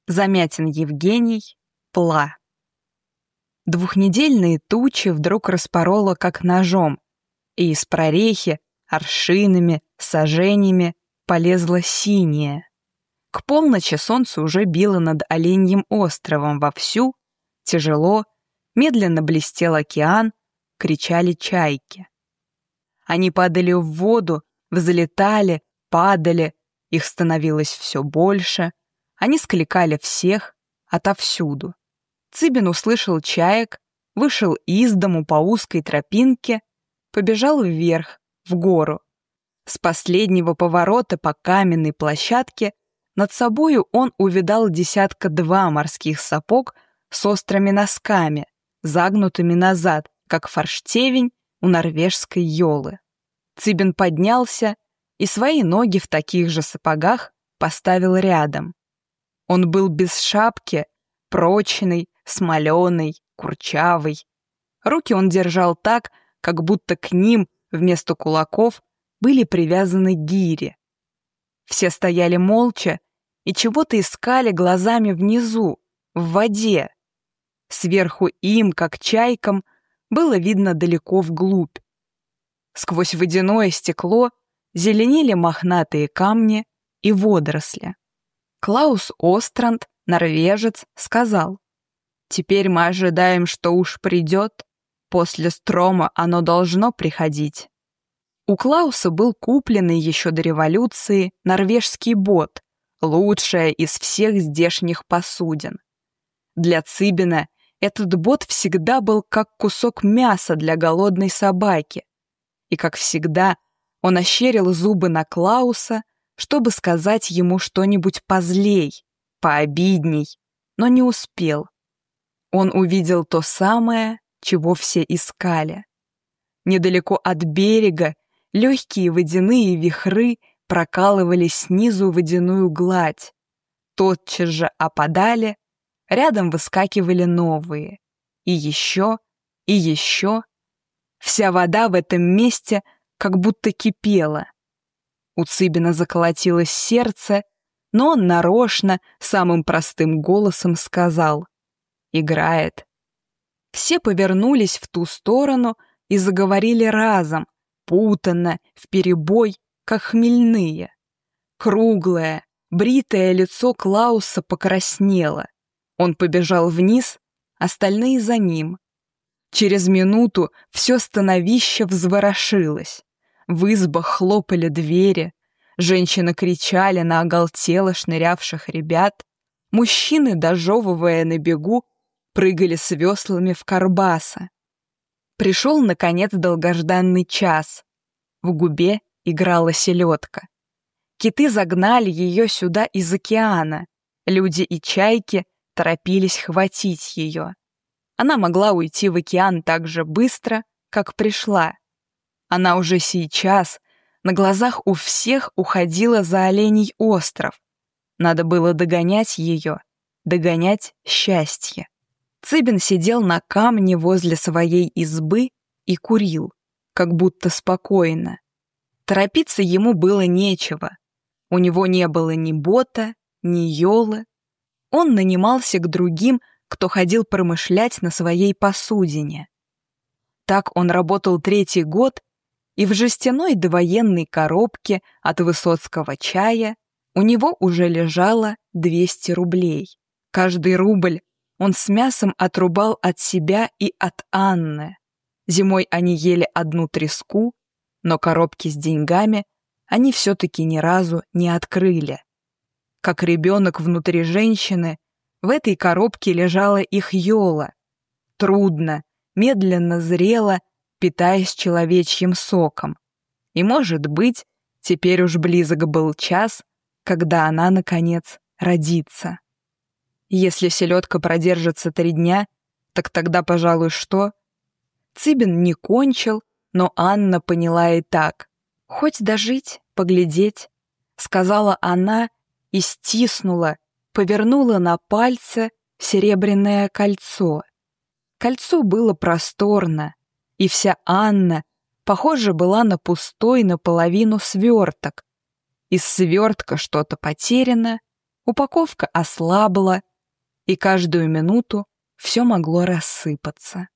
Замятин Евгений, Пла. Двухнедельные тучи вдруг распорола как ножом, и из прорехи аршинами, саженями полезла синяя. К полночи солнце уже било над Оленьим островом вовсю, тяжело, медленно блестел океан, кричали чайки. Они падали в воду, взлетали, падали, их становилось все больше, они скликали всех, отовсюду. Цыбин услышал чаек, вышел из дому по узкой тропинке, побежал вверх, в гору. С последнего поворота по каменной площадке над собою он увидал 2 морских сапог с острыми носками, загнутыми назад, как форштевень у норвежской ёлы. Цыбин поднялся и свои ноги в таких же сапогах поставил рядом. Он был без шапки, прочный, смоленый, курчавый. Руки он держал так, как будто к ним вместо кулаков были привязаны гири. Все стояли молча и чего-то искали глазами внизу, в воде. Сверху им, как чайкам, было видно далеко вглубь. Сквозь водяное стекло зеленели мохнатые камни и водоросли. Клаус Остранд, норвежец, сказал: «Теперь мы ожидаем, что уж придет. После Строма оно должно приходить». У Клауса был купленный еще до революции норвежский бот, лучшая из всех здешних посудин. Для Цыбина этот бот всегда был как кусок мяса для голодной собаки. И, как всегда, он ощерил зубы на Клауса, чтобы сказать ему что-нибудь позлей, пообидней, но не успел. Он увидел то самое, чего все искали. Недалеко от берега легкие водяные вихры прокалывали снизу водяную гладь. Тотчас же опадали, рядом выскакивали новые. И еще, и еще. Вся вода в этом месте как будто кипела. У Цыбина заколотилось сердце, но он нарочно, самым простым голосом сказал: «Играет». Все повернулись в ту сторону и заговорили разом, путанно, вперебой, как хмельные. Круглое, бритое лицо Клауса покраснело. Он побежал вниз, остальные за ним. Через минуту все становище взворошилось. В избах хлопали двери, женщины кричали на оголтело шнырявших ребят, мужчины, дожевывая на бегу, прыгали с веслами в карбаса. Пришел, наконец, долгожданный час. В губе играла селедка. Киты загнали ее сюда из океана. Люди и чайки торопились хватить ее. Она могла уйти в океан так же быстро, как пришла. Она уже сейчас на глазах у всех уходила за Оленей остров. Надо было догонять ее, догонять счастье. Цыбин сидел на камне возле своей избы и курил, как будто спокойно. Торопиться ему было нечего. У него не было ни бота, ни ёлы. Он нанимался к другим, кто ходил промышлять на своей посудине. Так он работал 3-й год, и в жестяной довоенной коробке от Высоцкого чая у него уже лежало 200 рублей. Каждый рубль он с мясом отрубал от себя и от Анны. Зимой они ели одну треску, но коробки с деньгами они все-таки ни разу не открыли. Как ребенок внутри женщины, в этой коробке лежала их ёла. Трудно, медленно зрела, питаясь человечьим соком. И, может быть, теперь уж близок был час, когда она, наконец, родится. Если селедка продержится 3 дня, так тогда, пожалуй, что? Цыбин не кончил, но Анна поняла и так. «Хоть дожить, поглядеть», — сказала она и стиснула, повернула на пальце серебряное кольцо. Кольцо было просторно, и вся Анна, похоже, была на пустой наполовину сверток. Из свертка что-то потеряно, Упаковка ослабла, и каждую минуту все могло рассыпаться.